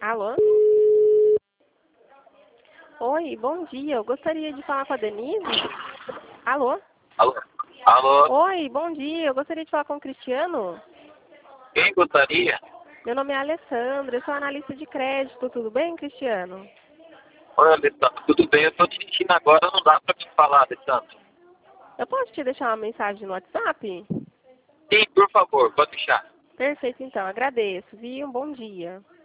Alô? Oi, bom dia. Eu gostaria de falar com a Denise. Alô? Alô? Alô? Oi, bom dia. Eu gostaria de falar com o Cristiano. Quem gostaria? Meu nome é Alessandra, eu sou analista de crédito. Tudo bem, Cristiano? Oi, Alessandro, tudo bem? Eu estou dirigindo agora, não dá para me falar, Alessandro. Eu posso te deixar uma mensagem no WhatsApp? Sim, por favor, pode deixar. Perfeito, então. Agradeço, viu? Um bom dia.